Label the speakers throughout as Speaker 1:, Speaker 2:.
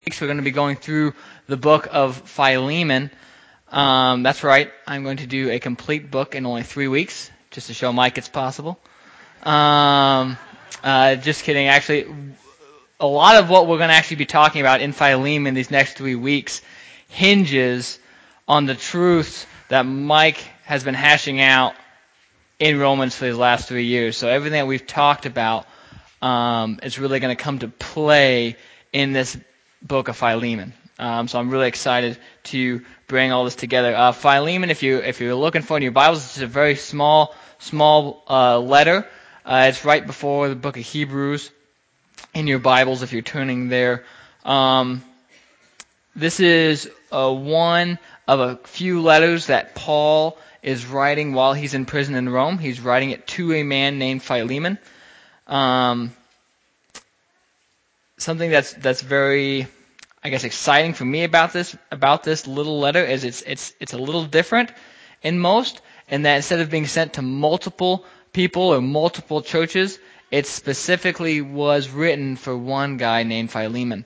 Speaker 1: weeks we're going to be going through the book of Philemon. That's right, I'm going to do a complete book in only 3 weeks, just to show Mike it's possible. Just kidding. Actually, a lot of what we're going to actually be talking about in Philemon these next 3 weeks hinges on the truths that Mike has been hashing out in Romans for these last 3 years. So everything that we've talked about is really going to come to play in this book of Philemon. So I'm really excited to bring all this together. Philemon, if you're looking for it in your Bibles, it's a very small letter. It's right before the book of Hebrews in your Bibles if you're turning there. This is one of a few letters that Paul is writing while he's in prison in Rome. He's writing it to a man named Philemon. Something that's very, I guess, exciting for me about this little letter is it's a little different in most, in that instead of being sent to multiple people or multiple churches, it specifically was written for one guy named Philemon,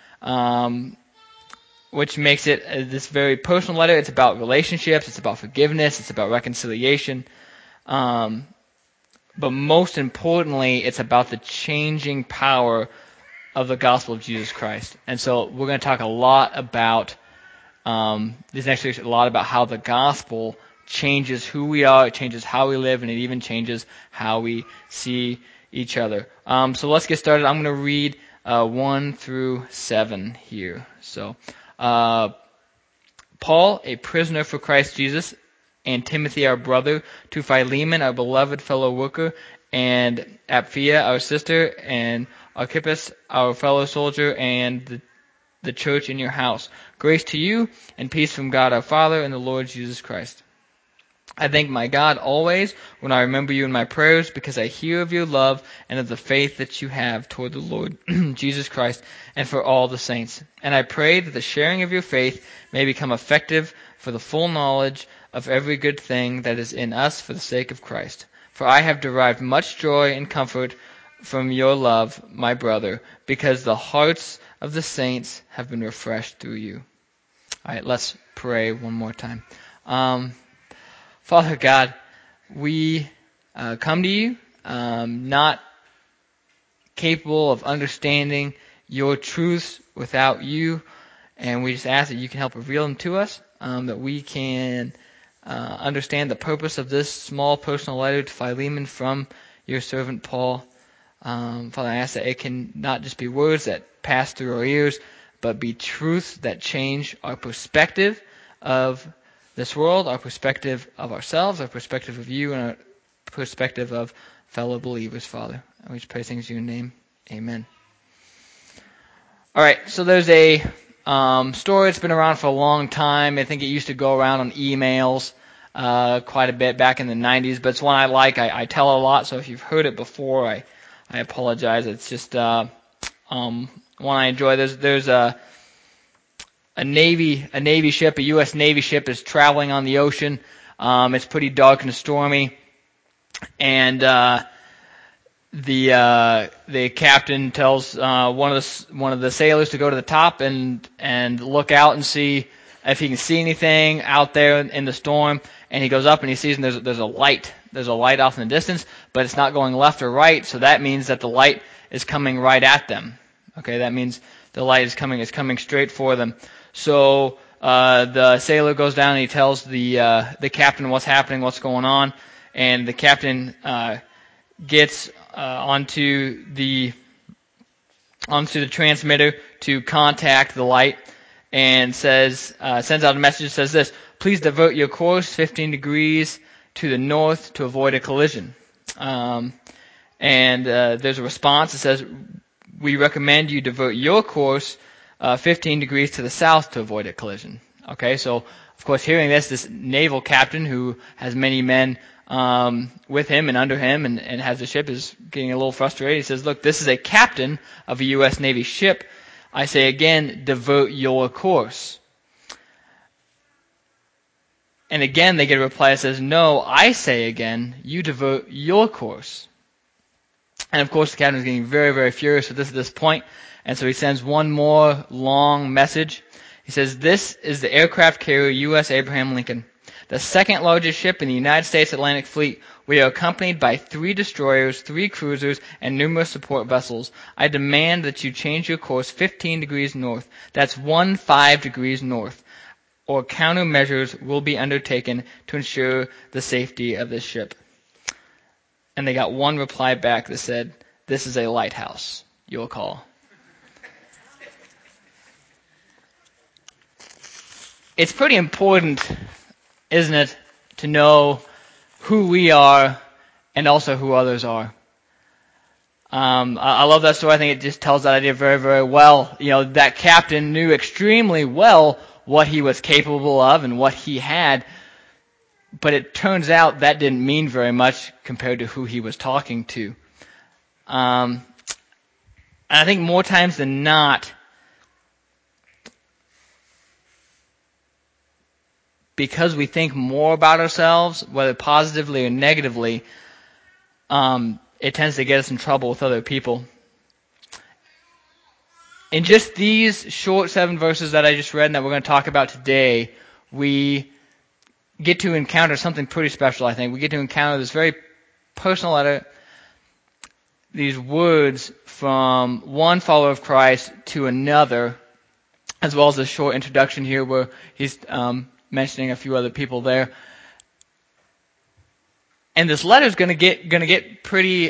Speaker 1: which makes it this very personal letter. It's about relationships, it's about forgiveness, it's about reconciliation, but most importantly, it's about the changing power of the gospel of Jesus Christ. And so we're going to talk a lot about this next week, a lot about how the gospel changes who we are, it changes how we live, and it even changes how we see each other. So let's get started. I'm going to read 1 through 7 here. So Paul, a prisoner for Christ Jesus, and Timothy, our brother, to Philemon, our beloved fellow worker, and Apphia, our sister, and Archippus, our fellow soldier, and the church in your house. Grace to you and peace from God our Father and the Lord Jesus Christ. I thank my God always when I remember you in my prayers, because I hear of your love and of the faith that you have toward the Lord Jesus Christ and for all the saints. And I pray that the sharing of your faith may become effective for the full knowledge of every good thing that is in us for the sake of Christ. For I have derived much joy and comfort from your love, my brother, because the hearts of the saints have been refreshed through you. All right, let's pray one more time. Father God, we come to you not capable of understanding your truths without you, and we just ask that you can help reveal them to us, that we can understand the purpose of this small personal letter to Philemon from your servant Paul. Father, I ask that it can not just be words that pass through our ears, but be truths that change our perspective of this world, our perspective of ourselves, our perspective of you, and our perspective of fellow believers, Father. And we just pray things in your name. Amen. All right, so there's a story that's been around for a long time. I think it used to go around on emails quite a bit back in the 90s, but it's one I like. I tell a lot, so if you've heard it before, I apologize. It's just one I enjoy. There's a Navy ship, a U.S. Navy ship is traveling on the ocean. It's pretty dark and stormy, and the captain tells one of the sailors to go to the top and look out and see if he can see anything out there in the storm. And he goes up and he sees, and there's a light. There's a light off in the distance, but it's not going left or right. So that means that the light is coming right at them. Okay, that means the light is coming straight for them. So the sailor goes down and he tells the captain what's happening, what's going on, and the captain gets onto the transmitter to contact the light and sends out a message that says this: please divert your course 15 degrees to the north to avoid a collision. And there's a response that says, we recommend you divert your course 15 degrees to the south to avoid a collision. Okay, so of course hearing this naval captain who has many men with him and under him and has the ship is getting a little frustrated. He says, look, this is a captain of a U.S. Navy ship. I say again, divert your course. And again they get a reply that says, no, I say again, you divert your course. And of course, the captain is getting very, very furious at this point. And so he sends one more long message. He says, "This is the aircraft carrier U.S. Abraham Lincoln, the second largest ship in the United States Atlantic Fleet. We are accompanied by 3 destroyers, 3 cruisers, and numerous support vessels. I demand that you change your course 15 degrees north. That's 15 degrees north. Or countermeasures will be undertaken to ensure the safety of this ship." And they got one reply back that said, "This is a lighthouse. Your call." It's pretty important, isn't it, to know who we are and also who others are. I love that story. I think it just tells that idea very, very well. That captain knew extremely well what he was capable of and what he had, but it turns out that didn't mean very much compared to who he was talking to. And I think more times than not, because we think more about ourselves, whether positively or negatively, it tends to get us in trouble with other people. In just these short 7 verses that I just read and that we're going to talk about today, we get to encounter something pretty special, I think. We get to encounter this very personal letter, these words from one follower of Christ to another, as well as a short introduction here where he's mentioning a few other people there. And this letter is going to get pretty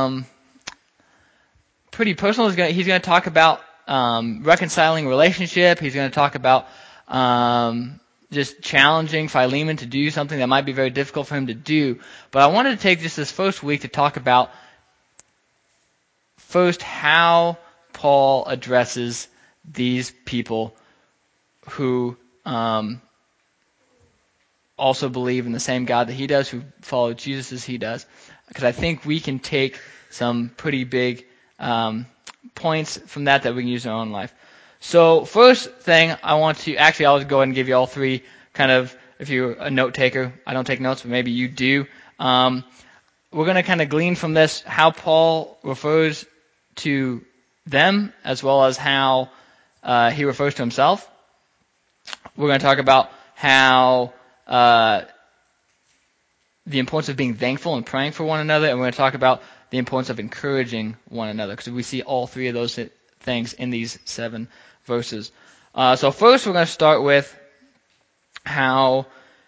Speaker 1: personal. He's going to talk about reconciling relationship. He's going to talk about just challenging Philemon to do something that might be very difficult for him to do. But I wanted to take just this first week to talk about first how Paul addresses these people who also believe in the same God that he does, who follow Jesus as he does. Because I think we can take some pretty big points from that we can use in our own life. So first thing I want to, actually I'll go ahead and give you all 3 kind of, if you're a note taker, I don't take notes, but maybe you do. We're going to kind of glean from this how Paul refers to them as well as how he refers to himself. We're going to talk about how the importance of being thankful and praying for one another, and we're going to talk about the importance of encouraging one another, because we see all 3 of those things in these 7 verses. So first we're going to start with how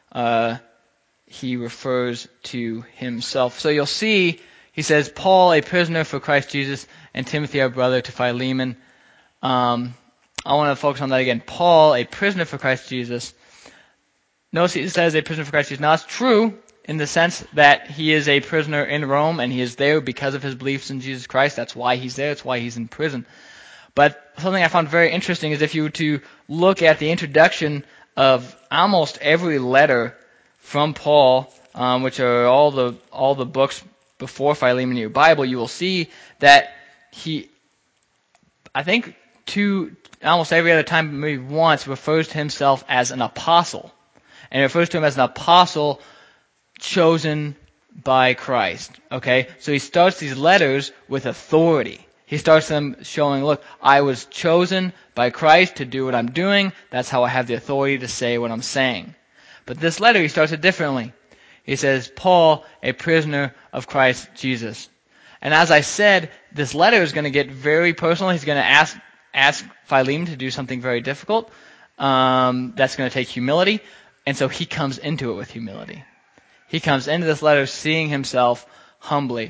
Speaker 1: he refers to himself. So you'll see he says, "Paul, a prisoner for Christ Jesus, and Timothy, our brother, to Philemon." I want to focus on that again. Paul, a prisoner for Christ Jesus. Notice he says a prisoner for Christ Jesus. Now, it's true in the sense that he is a prisoner in Rome, and he is there because of his beliefs in Jesus Christ. That's why he's there. That's why he's in prison. But something I found very interesting is if you were to look at the introduction of almost every letter from Paul, which are all the books before Philemon in your Bible, you will see that he, I think, almost every other time, maybe once, refers to himself as an apostle. And it refers to him as an apostle chosen by Christ. Okay? So he starts these letters with authority. He starts them showing, look, I was chosen by Christ to do what I'm doing. That's how I have the authority to say what I'm saying. But this letter, he starts it differently. He says, "Paul, a prisoner of Christ Jesus." And as I said, this letter is going to get very personal. He's going to ask Philemon to do something very difficult. That's going to take humility. And so he comes into it with humility. He comes into this letter seeing himself humbly.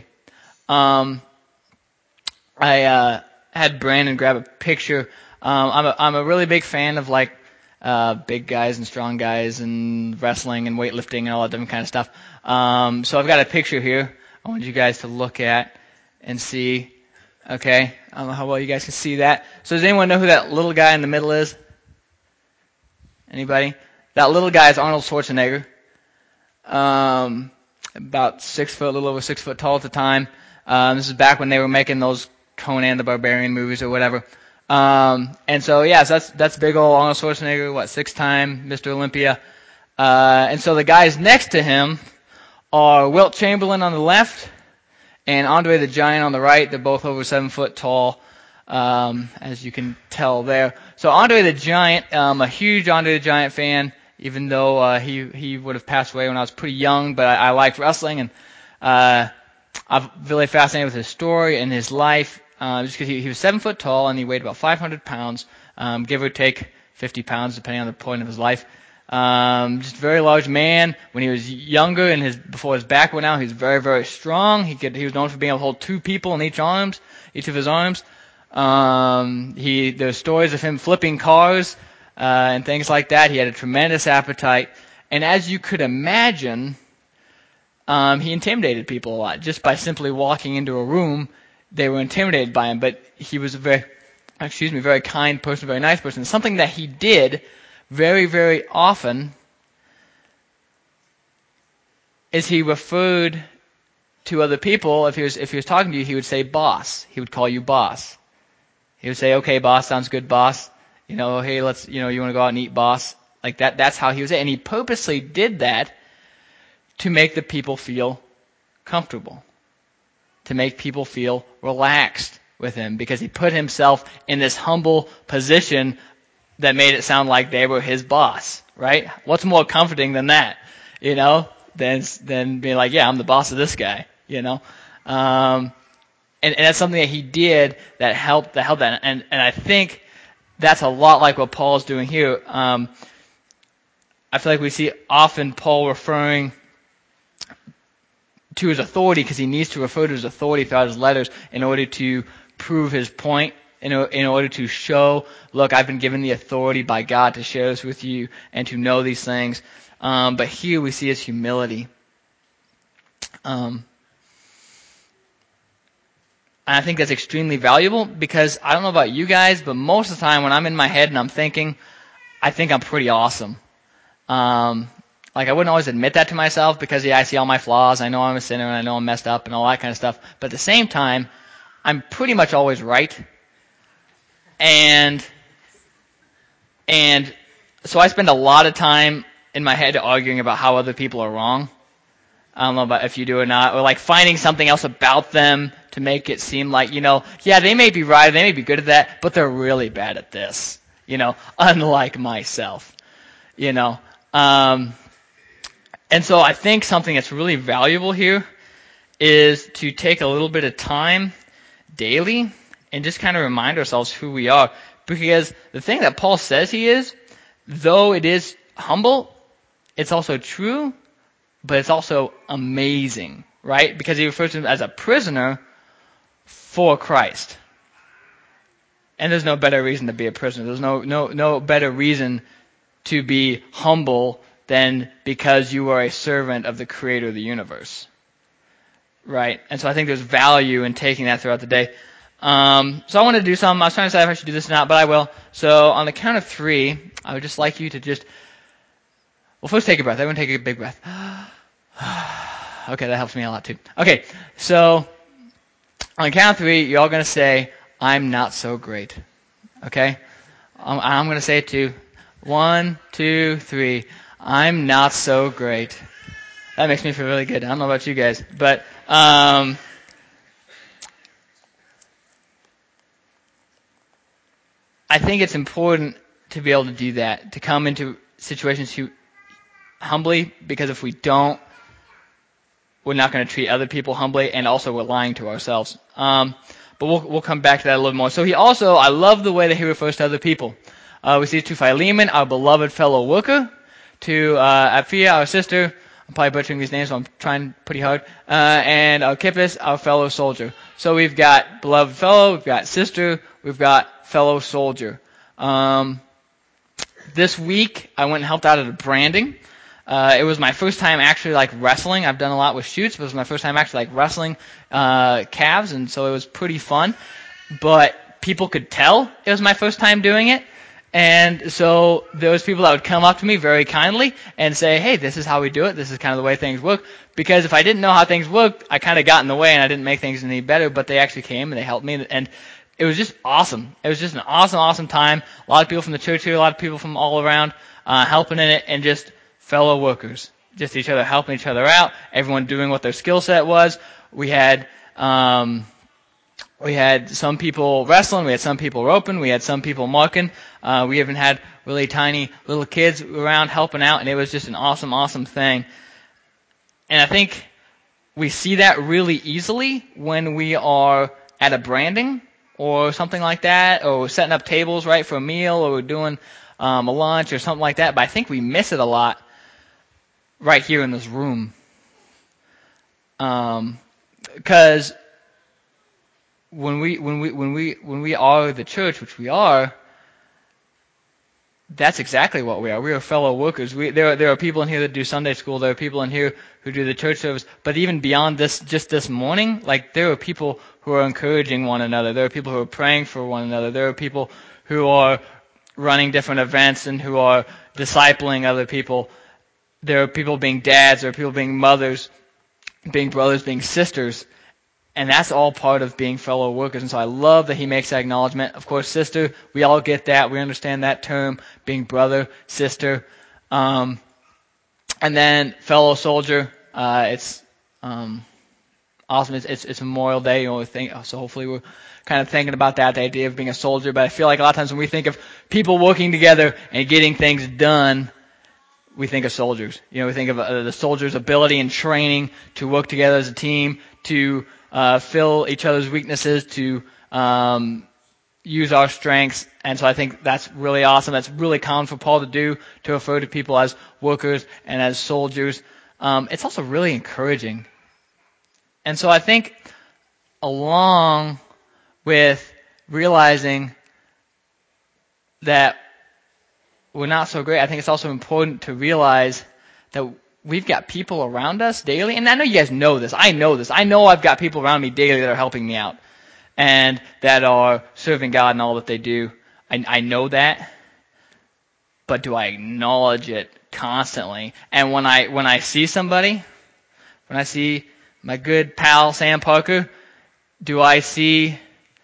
Speaker 1: I had Brandon grab a picture. I'm a really big fan of big guys and strong guys and wrestling and weightlifting and all that different kind of stuff. So I've got a picture here I want you guys to look at and see. Okay, I don't know how well you guys can see that. So does anyone know who that little guy in the middle is? Anybody? That little guy is Arnold Schwarzenegger. About 6 foot, a little over 6 foot tall at the time. This is back when they were making those Conan the Barbarian movies or whatever. And so, so that's big old Arnold Schwarzenegger, 6-time Mr. Olympia. And so the guys next to him are Wilt Chamberlain on the left and Andre the Giant on the right. They're both over 7 foot tall, as you can tell there. So Andre the Giant, a huge Andre the Giant fan, even though he would have passed away when I was pretty young, but I liked wrestling, and I'm really fascinated with his story and his life, just because he was 7 foot tall and he weighed about 500 pounds, give or take 50 pounds depending on the point of his life. Just a very large man. When he was younger and before his back went out, he was very, very strong. He was known for being able to hold 2 people in each of his arms. There's stories of him flipping cars, and things like that. He had a tremendous appetite. And as you could imagine, he intimidated people a lot. Just by simply walking into a room, they were intimidated by him. But he was a very kind person, very nice person. Something that he did very, very often is he referred to other people. If he was talking to you, he would say boss. He would call you boss. He would say, okay, boss, sounds good, boss. Hey, you want to go out and eat, boss? Like that. That's how he was. And he purposely did that to make the people feel comfortable, to make people feel relaxed with him, because he put himself in this humble position that made it sound like they were his boss, right? What's more comforting than that, than being like, yeah, I'm the boss of this guy, And that's something that he did that helped that. And I think that's a lot like what Paul's doing here. I feel like we see often Paul referring to his authority, because he needs to refer to his authority throughout his letters in order to prove his point, in order to show, look, I've been given the authority by God to share this with you and to know these things. But here we see his humility. And I think that's extremely valuable, because I don't know about you guys, but most of the time when I'm in my head and I'm thinking, I think I'm pretty awesome. I wouldn't always admit that to myself, because I see all my flaws. I know I'm a sinner and I know I'm messed up and all that kind of stuff. But at the same time, I'm pretty much always right. And so I spend a lot of time in my head arguing about how other people are wrong. I don't know about if you do or not, or finding something else about them to make it seem like, yeah, they may be right, they may be good at that, but they're really bad at this, unlike myself, And so I think something that's really valuable here is to take a little bit of time daily and just kind of remind ourselves who we are. Because the thing that Paul says he is, though it is humble, it's also true, but it's also amazing, right? Because he refers to him as a prisoner for Christ. And there's no better reason to be a prisoner. There's no better reason to be humble than because you are a servant of the creator of the universe. Right? And so I think there's value in taking that throughout the day. So I want to do something. I was trying to decide if I should do this or not, but I will. So on the count of 3, I would just like you to first take a breath. Everyone take a big breath. Okay, that helps me a lot too. Okay, so on the count of 3, you're all going to say, I'm not so great. Okay? I'm going to say it too. 1, 2, 3. I'm not so great. That makes me feel really good. I don't know about you guys, but I think it's important to be able to do that, to come into situations humbly, because if we don't, we're not going to treat other people humbly, and also we're lying to ourselves. But we'll come back to that a little more. So I love the way that he refers to other people. We see to Philemon, our beloved fellow worker, to Apphia, our sister. I'm probably butchering these names, so I'm trying pretty hard. And Archippus, our fellow soldier. So we've got beloved fellow, we've got sister, we've got fellow soldier. This week, I went and helped out at a branding. It was my first time actually wrestling. I've done a lot with shoots, but it was my first time actually wrestling calves, and so it was pretty fun. But people could tell it was my first time doing it. And so there was people that would come up to me very kindly and say, hey, this is how we do it. This is kind of the way things work. Because if I didn't know how things worked, I kind of got in the way and I didn't make things any better. But they actually came and they helped me. And it was just awesome. It was just an awesome, awesome time. A lot of people from the church here, a lot of people from all around helping in it, and just fellow workers. Just each other helping each other out. Everyone doing what their skill set was. We had We had some people wrestling, we had some people roping, we had some people marking. We even had really tiny little kids around helping out, and it was just an awesome, awesome thing. And I think we see that really easily when we are at a branding or something like that, or setting up tables, right, for a meal, or we're doing a lunch or something like that. But I think we miss it a lot right here in this room. Because when we are the church, which we are, that's exactly what we are. We are fellow workers. There are people in here that do Sunday school. There are people in here who do the church service. But even beyond this, just this morning, like, there are people who are encouraging one another. There are people who are praying for one another. There are people who are running different events and who are discipling other people. There are people being dads. There are people being mothers, being brothers, being sisters. And that's all part of being fellow workers. And so I love that he makes that acknowledgement. Of course, sister, we all get that. We understand that term, being brother, sister. And then fellow soldier. It's awesome. It's Memorial Day. You know, so hopefully we're kind of thinking about that, the idea of being a soldier. But I feel like a lot of times when we think of people working together and getting things done, we think of soldiers. You know, we think of the soldiers' ability and training to work together as a team, to fill each other's weaknesses, to use our strengths. And so I think that's really awesome. That's really common for Paul to do, to refer to people as workers and as soldiers. It's also really encouraging. And so I think along with realizing that we're not so great, I think it's also important to realize that we've got people around us daily. And I know you guys know this. I know this. I know I've got people around me daily that are helping me out and that are serving God in all that they do. I know that. But do I acknowledge it constantly? And when I see somebody, when I see my good pal Sam Parker, do I see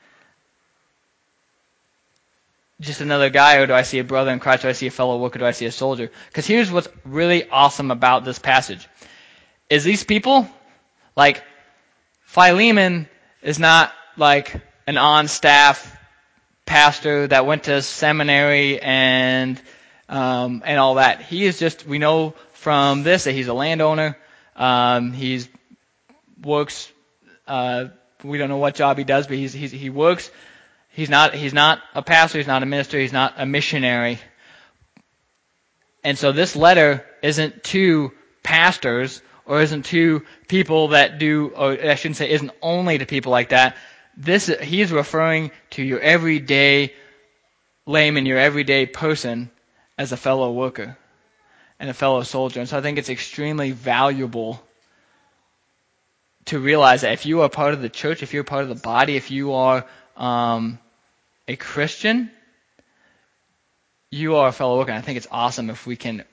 Speaker 1: just another guy, or do I see a brother in Christ? Do I see a fellow worker? Do I see a soldier? Because here's what's really awesome about this passage. Is these people, like, Philemon is not like an on-staff pastor that went to seminary and all that. He is just, we know from this that he's a landowner. He's works, we don't know what job he does, but he works. He's not a pastor, he's not a minister, he's not a missionary. And so this letter isn't to pastors, or isn't to people that do, or I shouldn't say isn't only to people like that. He's referring to your everyday layman, your everyday person, as a fellow worker and a fellow soldier. And so I think it's extremely valuable to realize that if you are part of the church, if you're part of the body, if you are a Christian, you are a fellow worker. And I think it's awesome if we can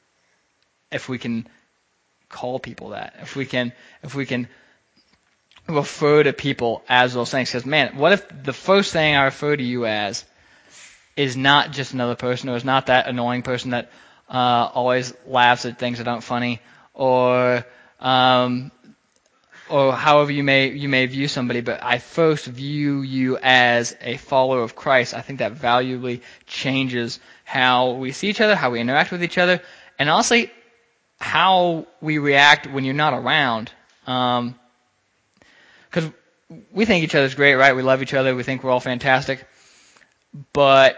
Speaker 1: call people that, if we can refer to people as those things. Because, man, what if the first thing I refer to you as is not just another person, or is not that annoying person that always laughs at things that aren't funny, or however you may view somebody, but I first view you as a follower of Christ. I think that valuably changes how we see each other, how we interact with each other, and honestly, how we react when you're not around. Because we think each other's great, right? We love each other. We think we're all fantastic. But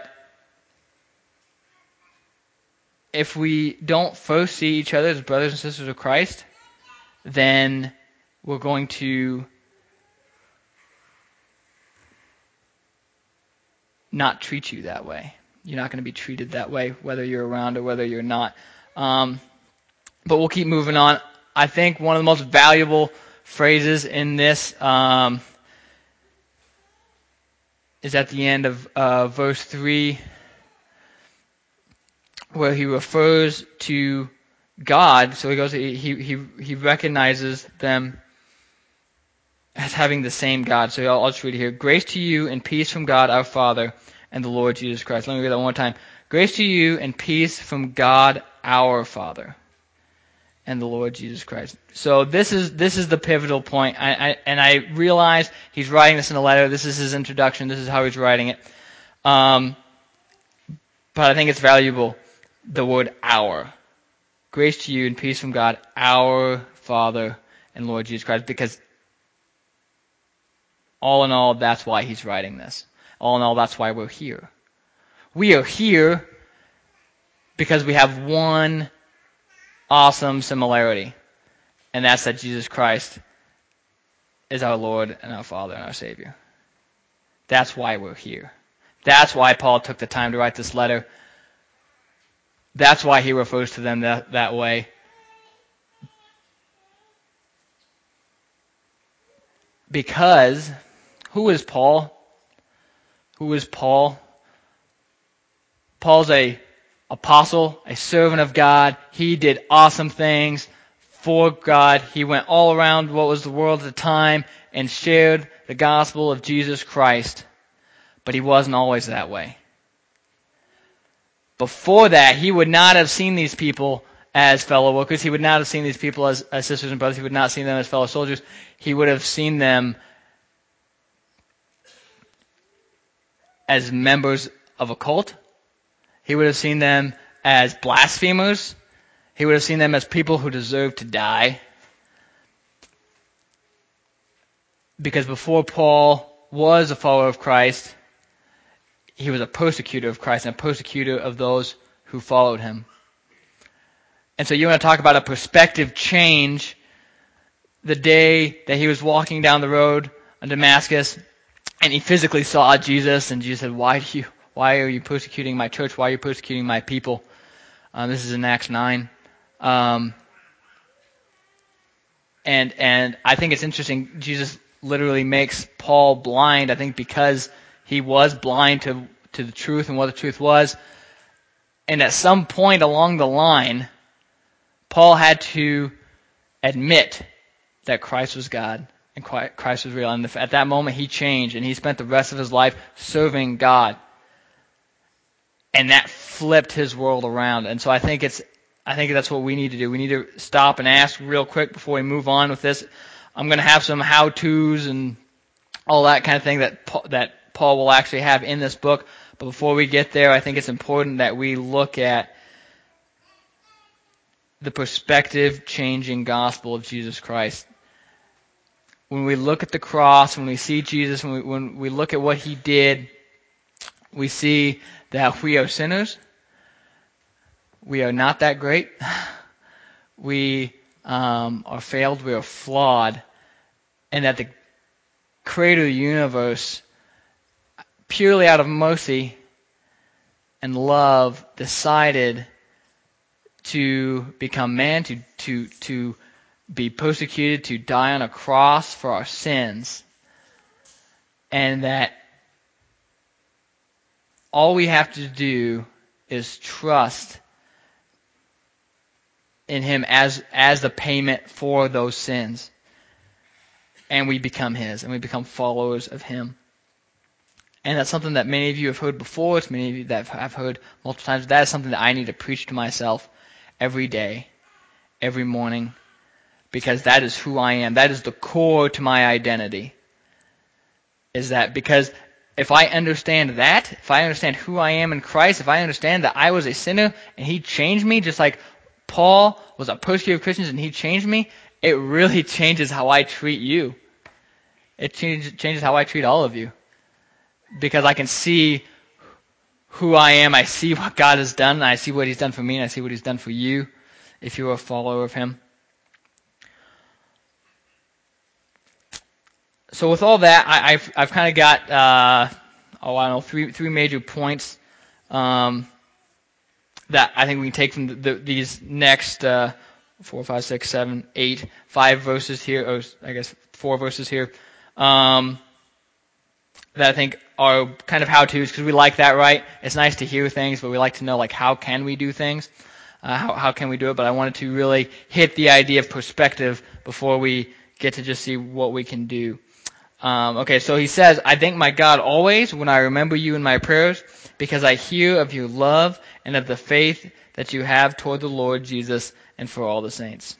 Speaker 1: if we don't first see each other as brothers and sisters of Christ, then we're going to not treat you that way. You're not going to be treated that way, whether you're around or whether you're not. But we'll keep moving on. I think one of the most valuable phrases in this is at the end of verse 3, where he refers to God. So he goes, he recognizes them as having the same God. So I'll just read it here. Grace to you and peace from God our Father and the Lord Jesus Christ. Let me read that one more time. Grace to you and peace from God our Father and the Lord Jesus Christ. So this is the pivotal point. I realize he's writing this in a letter. This is his introduction. This is how he's writing it. But I think it's valuable. The word "our." Grace to you and peace from God, our Father and Lord Jesus Christ. Because all in all, that's why he's writing this. All in all, that's why we're here. We are here because we have one awesome similarity. And that's that Jesus Christ is our Lord and our Father and our Savior. That's why we're here. That's why Paul took the time to write this letter. That's why he refers to them that way. Because, who is Paul? Who is Paul? Paul's a apostle, a servant of God. He did awesome things for God. He went all around what was the world at the time and shared the gospel of Jesus Christ. But he wasn't always that way. Before that, he would not have seen these people as fellow workers. He would not have seen these people as sisters and brothers. He would not have seen them as fellow soldiers. He would have seen them as members of a cult. He would have seen them as blasphemers. He would have seen them as people who deserved to die. Because before Paul was a follower of Christ, he was a persecutor of Christ and a persecutor of those who followed him. And so you want to talk about a perspective change. The day that he was walking down the road in Damascus and he physically saw Jesus, and Jesus said, why are you persecuting my church? Why are you persecuting my people? This is in Acts 9. And I think it's interesting, Jesus literally makes Paul blind, I think because he was blind to the truth and what the truth was. And at some point along the line, Paul had to admit that Christ was God and Christ was real. And at that moment he changed and he spent the rest of his life serving God. And that flipped his world around. And so I think that's what we need to do. We need to stop and ask real quick before we move on with this. I'm going to have some how-tos and all that kind of thing that Paul will actually have in this book. But before we get there, I think it's important that we look at the perspective-changing gospel of Jesus Christ. When we look at the cross, when we see Jesus, when we look at what he did, we see that we are sinners. We are not that great. We are failed. We are flawed. And that the creator of the universe, purely out of mercy and love, decided to become man, to be persecuted, to die on a cross for our sins. And that all we have to do is trust in him as the payment for those sins. And we become his, and we become followers of him. And that's something that many of you have heard before. It's many of you that I've heard multiple times. That is something that I need to preach to myself every day, every morning, because that is who I am. That is the core to my identity. Is that because if I understand that, if I understand who I am in Christ, if I understand that I was a sinner and he changed me, just like Paul was a persecutor of Christians and he changed me, it really changes how I treat you. It changes how I treat all of you. Because I can see who I am, I see what God has done, I see what he's done for me, and I see what he's done for you if you're a follower of him. So with all that, I've kind of got, three major points that I think we can take from these next 4, 5, 6, 7, 8, 5 verses here, or I guess 4 verses here, that I think are kind of how-tos, because we like that, right? It's nice to hear things, but we like to know, like, how can we do things? How can we do it? But I wanted to really hit the idea of perspective before we get to just see what we can do. Okay, so he says, I thank my God always when I remember you in my prayers, because I hear of your love and of the faith that you have toward the Lord Jesus and for all the saints.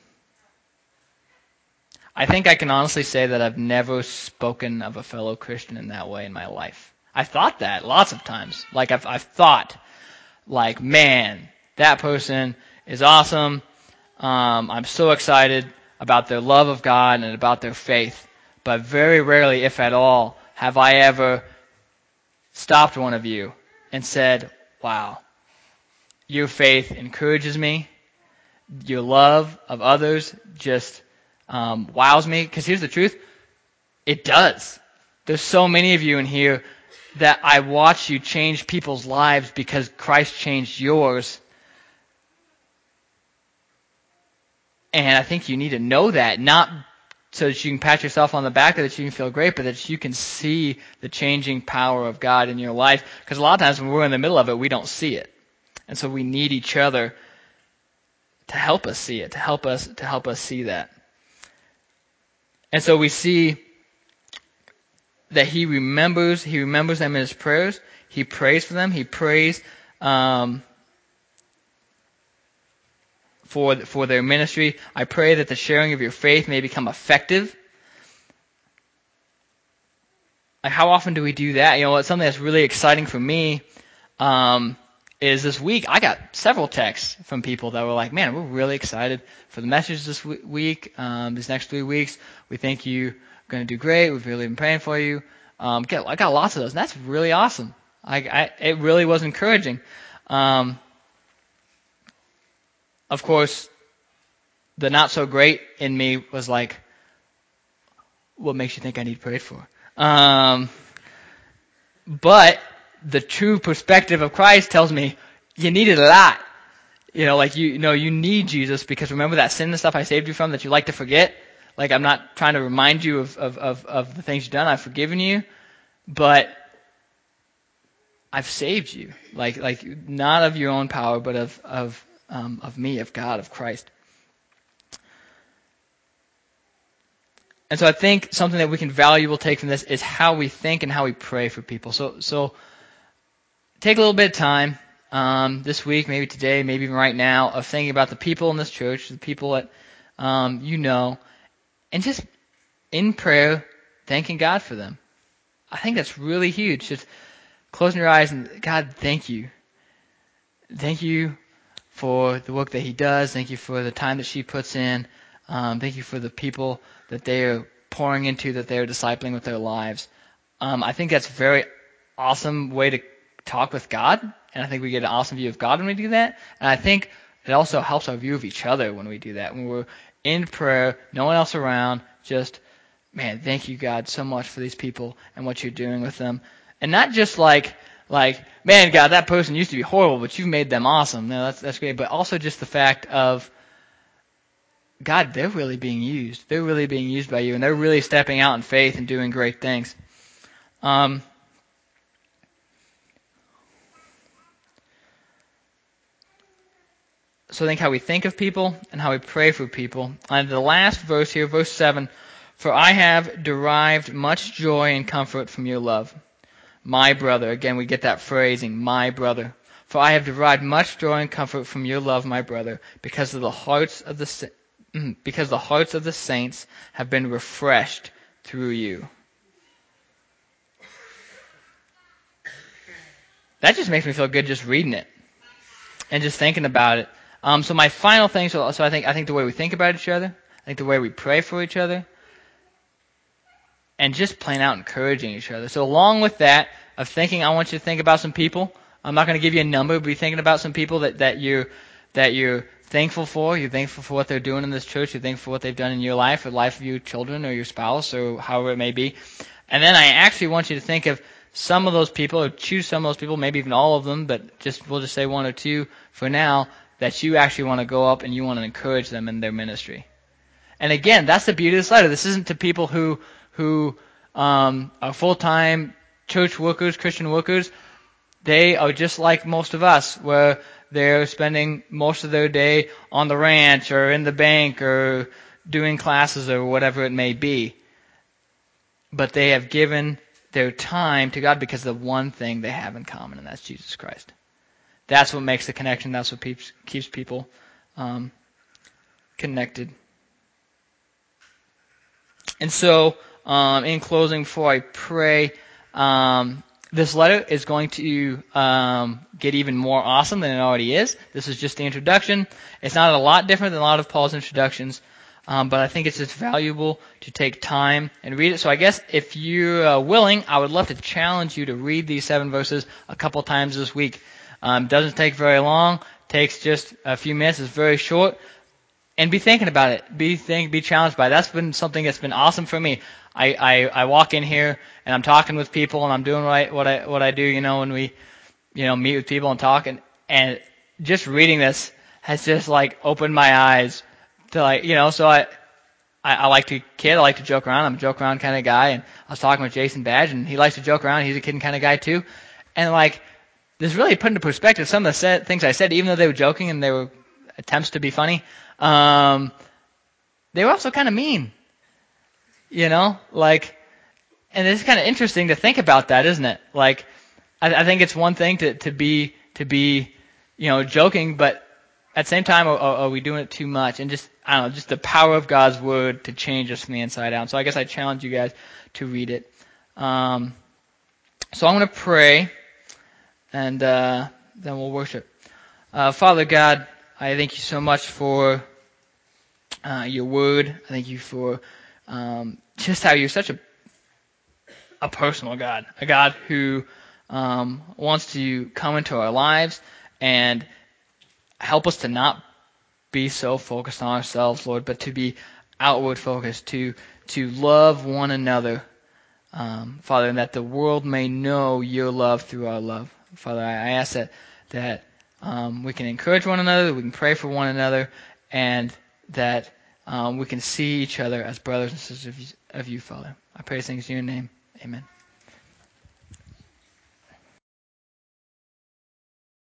Speaker 1: I think I can honestly say that I've never spoken of a fellow Christian in that way in my life. I've thought that lots of times. Like I've thought, like, man, that person is awesome. I'm so excited about their love of God and about their faith. But very rarely, if at all, have I ever stopped one of you and said, wow, your faith encourages me. Your love of others just wows me. Because here's the truth. It does. There's so many of you in here that I watch you change people's lives because Christ changed yours. And I think you need to know that, not so that you can pat yourself on the back or that you can feel great, but that you can see the changing power of God in your life. Because a lot of times when we're in the middle of it, we don't see it. And so we need each other to help us see it, to help us see that. And so we see that he remembers them in his prayers. He prays for them. He prays for their ministry. I pray that the sharing of your faith may become effective. Like, how often do we do that? You know, something that's really exciting for me is this week I got several texts from people that were like, man, we're really excited for the message this week, these next 3 weeks. We think you're going to do great. We've really been praying for you. I got lots of those, and that's really awesome. It really was encouraging. Of course, the not so great in me was like, what makes you think I need prayed for? But the true perspective of Christ tells me you need it a lot. You know, like you need Jesus, because remember that sin and stuff I saved you from that you like to forget? Like, I'm not trying to remind you of the things you've done. I've forgiven you, but I've saved you. Like not of your own power, but of me, of God, of Christ. And so I think something that we can valuable take from this is how we think and how we pray for people. So take a little bit of time this week, maybe today, maybe even right now, of thinking about the people in this church, the people that and just in prayer, thanking God for them. I think that's really huge. Just closing your eyes and, God, thank you. Thank you for the work that he does. Thank you for the time that she puts in. Thank you for the people that they are pouring into, that they are discipling with their lives. I think that's a very awesome way to talk with God, and I think we get an awesome view of God when we do that. And I think it also helps our view of each other when we do that. When we're in prayer, no one else around, just, man, thank you, God, so much for these people and what you're doing with them. And not just like, man, God, that person used to be horrible, but you've made them awesome. No, that's great. But also just the fact of, God, they're really being used. They're really being used by you, and they're really stepping out in faith and doing great things. So I think how we think of people and how we pray for people. And the last verse here, verse 7, for I have derived much joy and comfort from your love. My brother. Again, we get that phrasing, my brother. For I have derived much joy and comfort from your love, my brother, because the hearts of the saints have been refreshed through you. That just makes me feel good just reading it and just thinking about it. So my final thing, so I think the way we think about each other, I think the way we pray for each other, and just plain out encouraging each other. So along with that, of thinking, I want you to think about some people. I'm not going to give you a number, but be thinking about some people that you're thankful for. You're thankful for what they're doing in this church. You're thankful for what they've done in your life, or the life of your children, or your spouse, or however it may be. And then I actually want you to think of some of those people, or choose some of those people, maybe even all of them, but we'll just say one or two for now, that you actually want to go up and you want to encourage them in their ministry. And again, that's the beauty of this letter. This isn't to people who are full-time church workers, Christian workers. They are just like most of us, where they're spending most of their day on the ranch or in the bank or doing classes or whatever it may be. But they have given their time to God because of the one thing they have in common, and that's Jesus Christ. That's what makes the connection. That's what keeps people connected. And so, in closing, before I pray, this letter is going to get even more awesome than it already is. This is just the introduction. It's not a lot different than a lot of Paul's introductions, but I think it's just valuable to take time and read it. So I guess if you're willing, I would love to challenge you to read these 7 verses a couple times this week. Doesn't take very long. Takes just a few minutes. It's very short. And be thinking about it. Be challenged by it. That's been something that's been awesome for me. I walk in here and I'm talking with people and I'm doing what I do, when we, meet with people and talk, and just reading this has just like opened my eyes to so I like to kid, I like to joke around. I'm a joke around kind of guy, and I was talking with Jason Badge and he likes to joke around. He's a kidding kind of guy too. And this really put into perspective some of the things I said, even though they were joking and they were attempts to be funny. They were also kind of mean, and it's kind of interesting to think about that, isn't it? I think it's one thing to be joking, but at the same time, are we doing it too much? And just the power of God's word to change us from the inside out. So I guess I challenge you guys to read it. So I'm going to pray, and then we'll worship. Father God, I thank you so much for your word. I thank you for just how you're such a personal God, a God who wants to come into our lives and help us to not be so focused on ourselves, Lord, but to be outward focused, to love one another, Father, and that the world may know your love through our love. Father, I ask that we can encourage one another, we can pray for one another, and that we can see each other as brothers and sisters of you, Father. I pray these things in your name. Amen.